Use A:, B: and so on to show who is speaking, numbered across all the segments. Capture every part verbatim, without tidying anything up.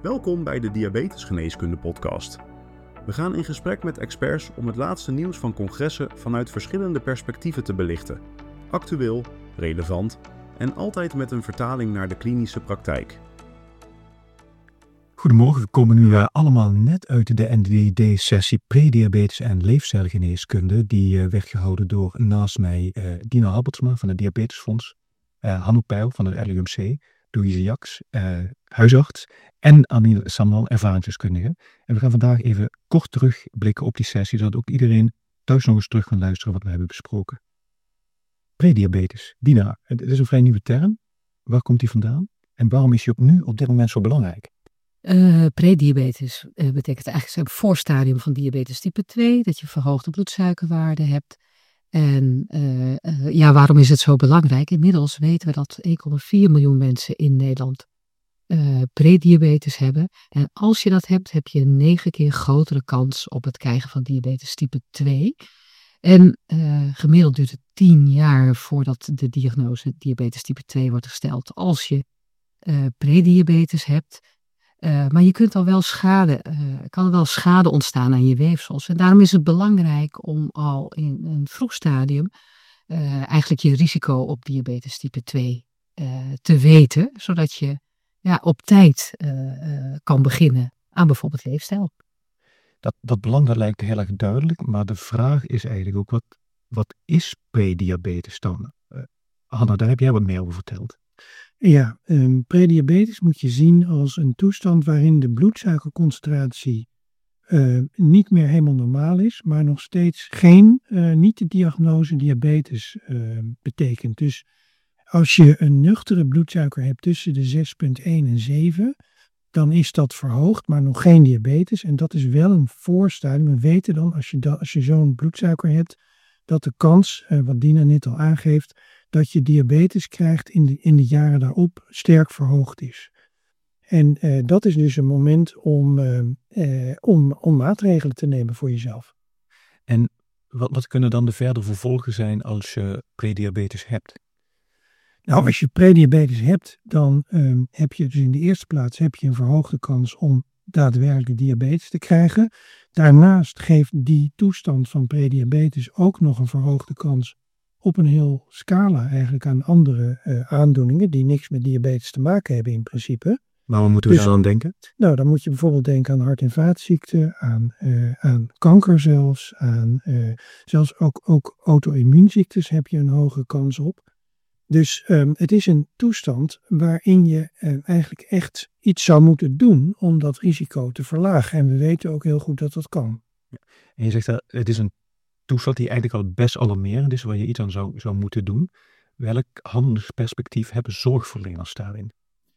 A: Welkom bij de Diabetesgeneeskunde podcast. We gaan in gesprek met experts om het laatste nieuws van congressen vanuit verschillende perspectieven te belichten. Actueel, relevant en altijd met een vertaling naar de klinische praktijk.
B: Goedemorgen, we komen nu uh, allemaal net uit de N D D-sessie prediabetes en leefstijlgeneeskunde. Die uh, werd gehouden door naast mij uh, Dina Albertsma van het Diabetesfonds, uh, Hanno Peil van het L U M C, Louise Jaks, uh, huisarts en Anil Samwal, ervaringsdeskundige. En we gaan vandaag even kort terugblikken op die sessie, zodat ook iedereen thuis nog eens terug kan luisteren wat we hebben besproken. Prediabetes. Dina, het is een vrij nieuwe term. Waar komt die vandaan? En waarom is die ook nu op dit moment zo belangrijk?
C: Uh, prediabetes uh, betekent eigenlijk een voorstadium van diabetes type twee, dat je verhoogde bloedsuikerwaarde hebt. En uh, uh, ja, waarom is het zo belangrijk? Inmiddels weten we dat één komma vier miljoen mensen in Nederland uh, prediabetes hebben. En als je dat hebt, heb je een negen keer grotere kans op het krijgen van diabetes type twee. En uh, gemiddeld duurt het tien jaar voordat de diagnose diabetes type twee wordt gesteld als je uh, prediabetes hebt. Uh, maar je kunt al wel schade, uh, kan er wel schade ontstaan aan je weefsels. En daarom is het belangrijk om al in een vroeg stadium uh, eigenlijk je risico op diabetes type twee uh, te weten. Zodat je ja, op tijd uh, uh, kan beginnen aan bijvoorbeeld leefstijl.
B: Dat, dat belang dat lijkt heel erg duidelijk, maar de vraag is eigenlijk ook, wat, wat is prediabetes dan? Uh, Hanna, daar heb jij wat meer over verteld.
D: Ja, um, prediabetes moet je zien als een toestand waarin de bloedsuikerconcentratie uh, niet meer helemaal normaal is, maar nog steeds geen, uh, niet de diagnose diabetes uh, betekent. Dus als je een nuchtere bloedsuiker hebt tussen de zes komma één en zeven, dan is dat verhoogd, maar nog geen diabetes. En dat is wel een voorstadium. We weten dan, als je, da- als je zo'n bloedsuiker hebt, dat de kans, uh, wat Dina net al aangeeft, dat je diabetes krijgt in de, in de jaren daarop sterk verhoogd is. En uh, dat is dus een moment om, uh, uh, om, om maatregelen te nemen voor jezelf.
B: En wat, wat kunnen dan de verdere vervolgen zijn als je prediabetes hebt?
D: Nou, als je prediabetes hebt, dan um, heb je dus in de eerste plaats heb je een verhoogde kans om daadwerkelijk diabetes te krijgen. Daarnaast geeft die toestand van prediabetes ook nog een verhoogde kans op een heel scala eigenlijk aan andere uh, aandoeningen die niks met diabetes te maken hebben in principe.
B: Maar wat moeten we
D: dus,
B: daar aan denken?
D: Nou, dan moet je bijvoorbeeld denken aan hart- en vaatziekten, aan, uh, aan kanker zelfs, aan uh, zelfs ook, ook auto-immuunziektes heb je een hoge kans op. Dus um, het is een toestand waarin je uh, eigenlijk echt iets zou moeten doen om dat risico te verlagen. En we weten ook heel goed dat dat kan.
B: Ja. En je zegt dat het is een toestand die eigenlijk al best alarmerend is, waar je iets aan zou, zou moeten doen. Welk handelingsperspectief hebben zorgverleners daarin?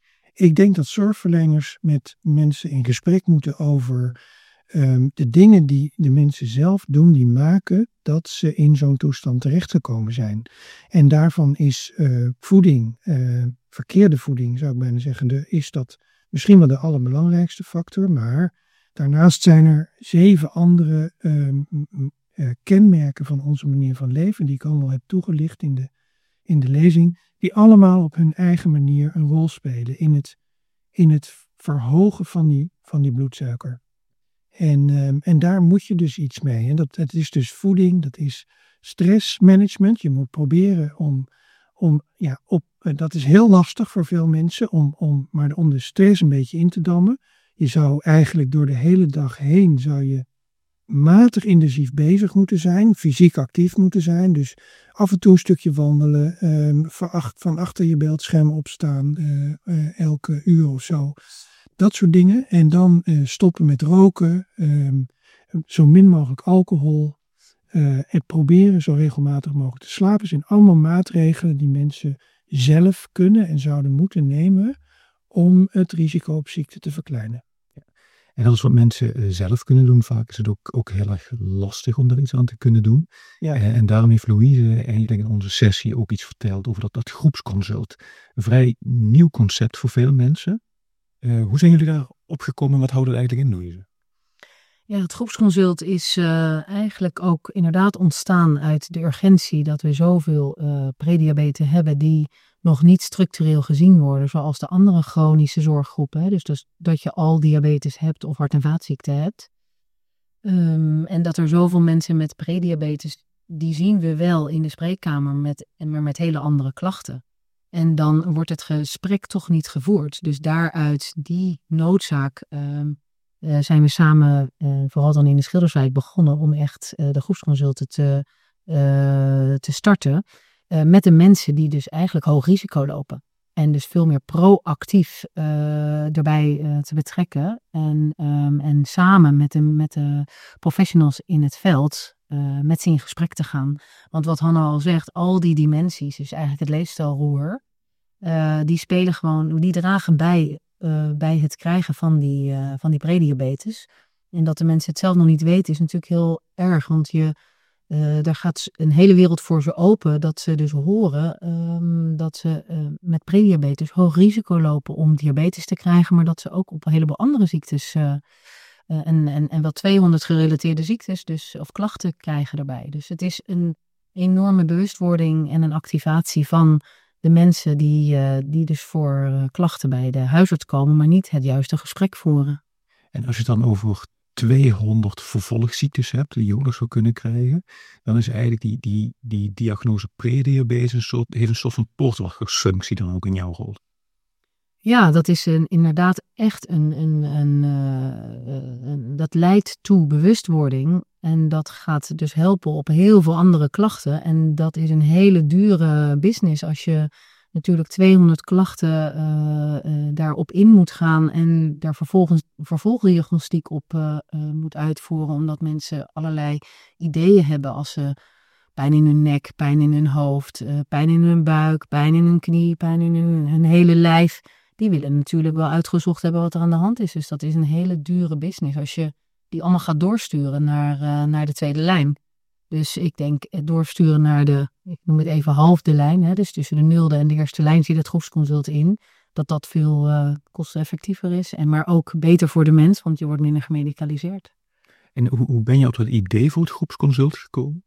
D: Ik denk dat zorgverleners met mensen in gesprek moeten over um, de dingen die de mensen zelf doen, die maken dat ze in zo'n toestand terechtgekomen zijn. En daarvan is uh, voeding, uh, verkeerde voeding zou ik bijna zeggen, de, is dat misschien wel de allerbelangrijkste factor. Maar daarnaast zijn er zeven andere um, uh, kenmerken van onze manier van leven, die ik allemaal heb toegelicht in de, in de lezing, die allemaal op hun eigen manier een rol spelen in het, in het verhogen van die, van die bloedsuiker. En, um, en daar moet je dus iets mee. En dat, dat is dus voeding, dat is stressmanagement. Je moet proberen om, om ja, op, uh, dat is heel lastig voor veel mensen, om, om, maar om de stress een beetje in te dammen. Je zou eigenlijk door de hele dag heen, zou je matig intensief bezig moeten zijn, fysiek actief moeten zijn. Dus af en toe een stukje wandelen, um, van, ach, van achter je beeldscherm opstaan, uh, uh, elke uur of zo. Dat soort dingen. En dan uh, stoppen met roken, um, zo min mogelijk alcohol. Uh, en proberen zo regelmatig mogelijk te slapen. zijn allemaal maatregelen die mensen zelf kunnen en zouden moeten nemen om het risico op ziekte te verkleinen.
B: En dat is wat mensen zelf kunnen doen. Vaak is het ook, ook heel erg lastig om daar iets aan te kunnen doen.
D: Ja.
B: En, en daarom heeft Louise eigenlijk in onze sessie ook iets verteld over dat, dat groepsconsult. Een vrij nieuw concept voor veel mensen. Uh, hoe zijn jullie daar opgekomen en wat houdt het eigenlijk in, Louise?
C: Ja, het groepsconsult is uh, eigenlijk ook inderdaad ontstaan uit de urgentie dat we zoveel uh, prediabeten hebben die nog niet structureel gezien worden, zoals de andere chronische zorggroepen. Hè? Dus, dus dat je al diabetes hebt of hart- en vaatziekten hebt. Um, en dat er zoveel mensen met prediabetes, die zien we wel in de spreekkamer, met, maar met hele andere klachten. En dan wordt het gesprek toch niet gevoerd. Dus daaruit die noodzaak um, uh, zijn we samen, uh, vooral dan in de Schilderswijk, begonnen om echt uh, de groepsconsulten te, uh, te starten. Uh, met de mensen die dus eigenlijk hoog risico lopen. En dus veel meer proactief uh, erbij uh, te betrekken. En, um, en samen met de, met de professionals in het veld uh, met ze in gesprek te gaan. Want wat Hanna al zegt, al die dimensies, dus eigenlijk het leefstijlroer, uh, die spelen gewoon, die dragen bij, uh, bij het krijgen van die, uh, van die prediabetes. En dat de mensen het zelf nog niet weten is natuurlijk heel erg, want je... Uh, daar gaat een hele wereld voor ze open, dat ze dus horen um, dat ze uh, met prediabetes hoog risico lopen om diabetes te krijgen, maar dat ze ook op een heleboel andere ziektes uh, uh, en, en, en wel tweehonderd gerelateerde ziektes dus, of klachten krijgen daarbij. Dus het is een enorme bewustwording en een activatie van de mensen die, uh, die dus voor uh, klachten bij de huisarts komen, maar niet het juiste gesprek voeren.
B: En als je het dan over tweehonderd vervolgziektes hebt die je ook nog zou kunnen krijgen, dan is eigenlijk die, die, die diagnose prediabetes een soort, heeft een soort van poortwachtersfunctie dan ook in jouw rol.
C: Ja, dat is een, inderdaad echt een, een, een, uh, een, dat leidt toe bewustwording en dat gaat dus helpen op heel veel andere klachten en dat is een hele dure business als je natuurlijk tweehonderd klachten uh, uh, daarop in moet gaan en daar vervolgens vervolgdiagnostiek op uh, uh, moet uitvoeren, omdat mensen allerlei ideeën hebben als ze pijn in hun nek, pijn in hun hoofd, uh, pijn in hun buik, pijn in hun knie, pijn in hun, hun hele lijf. Die willen natuurlijk wel uitgezocht hebben wat er aan de hand is. Dus dat is een hele dure business als je die allemaal gaat doorsturen naar, uh, naar de tweede lijn. Dus ik denk het doorsturen naar de, ik noem het even half de lijn, hè, dus tussen de nulde en de eerste lijn zit het groepsconsult in, dat dat veel uh, kosteneffectiever is, en maar ook beter voor de mens, want je wordt minder gemedicaliseerd.
B: En hoe, hoe ben je op het idee voor het groepsconsult gekomen?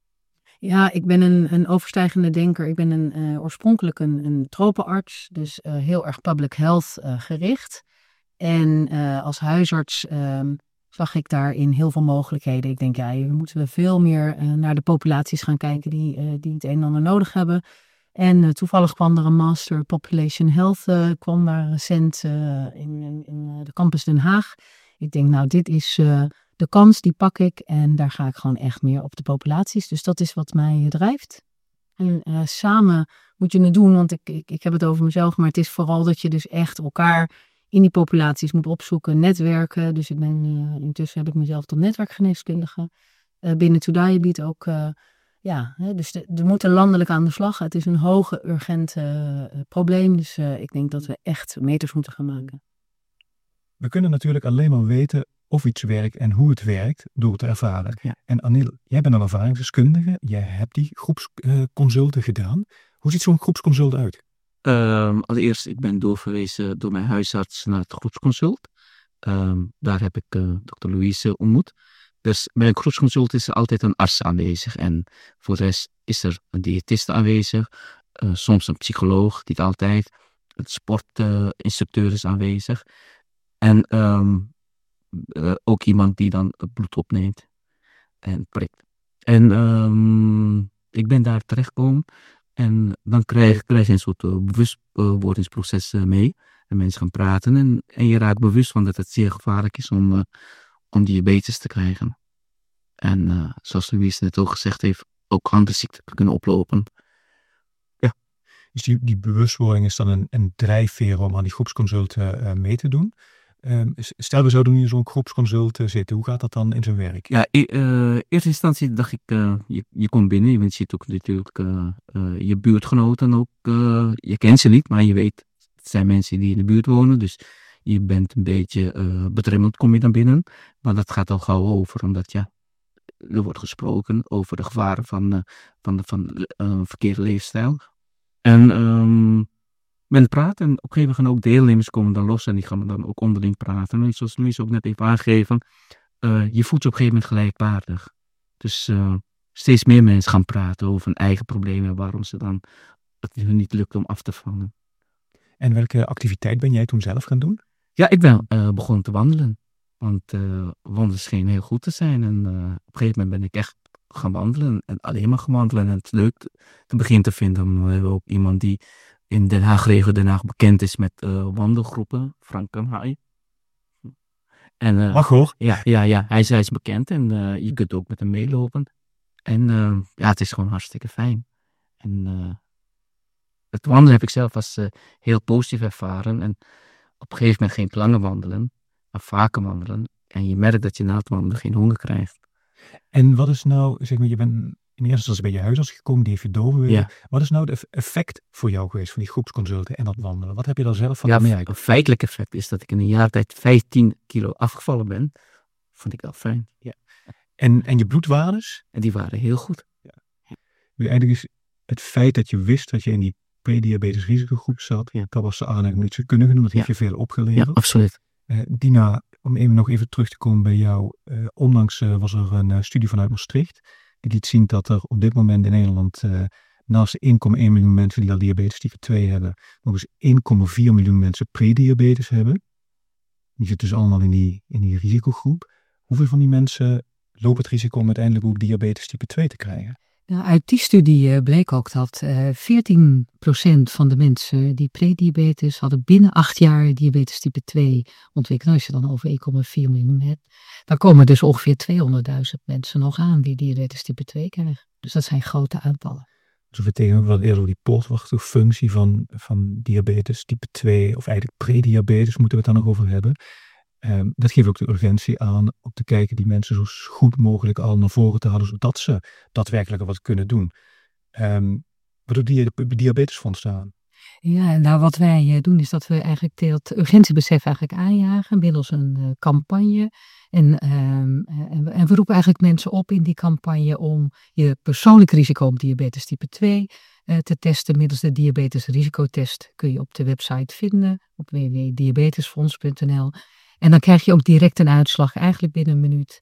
C: Ja, ik ben een, een overstijgende denker. Ik ben een, uh, oorspronkelijk een, een tropenarts, dus uh, heel erg public health uh, gericht. En uh, als huisarts uh, zag ik daarin heel veel mogelijkheden. Ik denk, ja, we moeten veel meer uh, naar de populaties gaan kijken die, uh, die het een en ander nodig hebben. En uh, toevallig kwam er een master Population Health, uh, kwam daar recent uh, in, in, in de campus Den Haag. Ik denk, nou, dit is uh, de kans, die pak ik. En daar ga ik gewoon echt meer op de populaties. Dus dat is wat mij uh, drijft. En uh, samen moet je het doen, want ik, ik, ik heb het over mezelf, maar het is vooral dat je dus echt elkaar in die populaties moet opzoeken, netwerken. Dus ik ben, uh, intussen heb ik mezelf tot netwerkgeneeskundige. Uh, binnen To Diabetes ook, uh, ja, hè, dus de, we moeten landelijk aan de slag. Het is een hoge, urgente uh, probleem. Dus uh, ik denk dat we echt meters moeten gaan maken.
B: We kunnen natuurlijk alleen maar weten of iets werkt en hoe het werkt door het te ervaren. Ja. En Anil, jij bent een ervaringsdeskundige. Jij hebt die groepsconsulten uh, gedaan. Hoe ziet zo'n groepsconsult uit?
E: Um, allereerst, ik ben doorverwezen door mijn huisarts naar het groepsconsult. Um, daar heb ik uh, dokter Louise ontmoet. Dus bij een groepsconsult is er altijd een arts aanwezig. En voor de rest is er een diëtiste aanwezig. Uh, soms een psycholoog, niet altijd. Een sportinstructeur uh, is aanwezig. En um, uh, ook iemand die dan het bloed opneemt en prikt. En um, ik ben daar terechtgekomen. En dan krijg, krijg je een soort uh, bewustwordingsproces uh, mee. En mensen gaan praten. En, en je raakt bewust van dat het zeer gevaarlijk is om, uh, om diabetes te krijgen. En uh, zoals Louise net ook gezegd heeft, ook andere ziekten kunnen oplopen.
B: Ja, dus die, die bewustwording is dan een, een drijfveer om aan die groepsconsulten uh, mee te doen. Um, stel, we zouden nu in zo'n groepsconsult uh, zitten. Hoe gaat dat dan in zijn werk?
E: Ja, in uh, eerste instantie dacht ik, uh, je, je komt binnen. Je ziet ook natuurlijk uh, uh, je buurtgenoten ook. Uh, je kent ze niet, maar je weet, het zijn mensen die in de buurt wonen. Dus je bent een beetje uh, bedremmeld, kom je dan binnen. Maar dat gaat al gauw over, omdat ja, er wordt gesproken over de gevaren van, uh, van, de, van uh, verkeerde leefstijl. En um, men praat en op een gegeven moment gaan ook deelnemers komen dan los en die gaan dan ook onderling praten. En zoals Louise ook net even aangegeven, uh, je voelt je op een gegeven moment gelijkwaardig. Dus uh, steeds meer mensen gaan praten over hun eigen problemen. Waarom ze dan het hun niet lukt om af te vallen.
B: En welke activiteit ben jij toen zelf gaan doen?
E: Ja, ik ben uh, begonnen te wandelen. Want uh, wandelen scheen heel goed te zijn. En uh, op een gegeven moment ben ik echt gaan wandelen. En alleen maar gaan wandelen. En het is leuk te, te beginnen te vinden. We hebben ook iemand die in Den Haag, regio Den Haag, bekend is met uh, wandelgroepen. Frank Kanhaai. En, uh,
B: Mag hoor.
E: Ja, ja, ja, hij is, hij is bekend. En uh, je kunt ook met hem meelopen. En uh, ja, het is gewoon hartstikke fijn. En uh, het wandelen heb ik zelf als uh, heel positief ervaren. En op een gegeven moment geen te lange wandelen, maar vaker wandelen. En je merkt dat je na het wandelen geen honger krijgt.
B: En wat is nou, zeg maar, je bent in eerste instantie bij je huisarts gekomen, die heeft je doorgewezen.
E: Ja.
B: Wat is nou het effect voor jou geweest van die groepsconsulten en dat wandelen? Wat heb je daar zelf van
E: Ja,
B: gemerkt?
E: Een feitelijk effect is dat ik in een jaar tijd vijftien kilo afgevallen ben. Vond ik wel fijn. Ja.
B: En, en je bloedwaardes?
E: En die waren heel goed.
B: Ja. Eigenlijk is het feit dat je wist dat je in die prediabetes risicogroep zat, ja. Dat was de aanleiding om iets te kunnen doen, dat heeft ja. je veel opgeleverd.
E: Ja, absoluut.
B: Uh, Dina, om even nog even terug te komen bij jou. Uh, onlangs uh, was er een uh, studie vanuit Maastricht. Die liet zien dat er op dit moment in Nederland uh, naast de één komma één miljoen mensen die al diabetes type twee hebben, nog eens één komma vier miljoen mensen prediabetes hebben. Die zitten dus allemaal in die, in die risicogroep. Hoeveel van die mensen lopen het risico om uiteindelijk ook diabetes type twee te krijgen?
C: Nou, uit die studie uh, bleek ook dat uh, veertien procent van de mensen die prediabetes hadden binnen acht jaar diabetes type twee ontwikkeld. Als je dan over één komma vier miljoen hebt, dan komen dus ongeveer tweehonderdduizend mensen nog aan die diabetes type twee krijgen. Dus dat zijn grote aantallen.
B: Dus we tegen wat eerder die poortwachterfunctie van, van diabetes type twee, of eigenlijk prediabetes moeten we het dan nog over hebben. Um, dat geeft ook de urgentie aan om te kijken die mensen zo goed mogelijk al naar voren te halen, zodat ze daadwerkelijk wat kunnen doen. Um, wat doet die Diabetesfonds aan?
C: Ja, nou wat wij doen is dat we eigenlijk het urgentiebesef eigenlijk aanjagen middels een uh, campagne. En, um, en, en we roepen eigenlijk mensen op in die campagne om je persoonlijk risico op diabetes type twee uh, te testen middels de diabetesrisicotest. Kun je op de website vinden op w w w punt diabetesfonds punt n l. En dan krijg je ook direct een uitslag, eigenlijk binnen een minuut.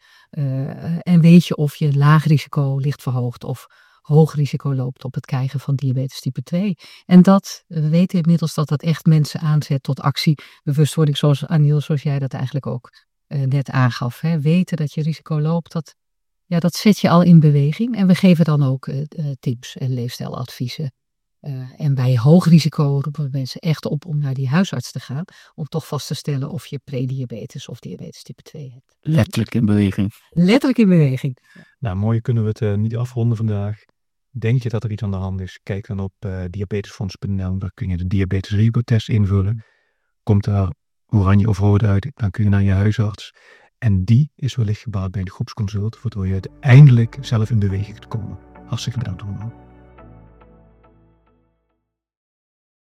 C: Uh, en weet je of je laag risico ligt verhoogd of hoog risico loopt op het krijgen van diabetes type twee. En dat, we weten inmiddels dat dat echt mensen aanzet tot actie. Bewustwording, zoals Aniel, zoals jij dat eigenlijk ook uh, net aangaf. Hè. Weten dat je risico loopt, dat, ja, dat zet je al in beweging. En we geven dan ook uh, uh, tips en leefstijladviezen. Uh, en bij hoog risico roepen we mensen echt op om naar die huisarts te gaan. Om toch vast te stellen of je prediabetes of diabetes type twee hebt.
E: Letterlijk in beweging.
C: Letterlijk in beweging.
B: Nou, mooi kunnen we het uh, niet afronden vandaag. Denk je dat er iets aan de hand is? Kijk dan op uh, diabetesfonds punt n l. Daar kun je de diabetesrisicotest invullen. Komt daar oranje of rood uit, dan kun je naar je huisarts. En die is wellicht gebaat bij de groepsconsult, waardoor je uiteindelijk zelf in beweging kunt komen. Hartstikke bedankt allemaal.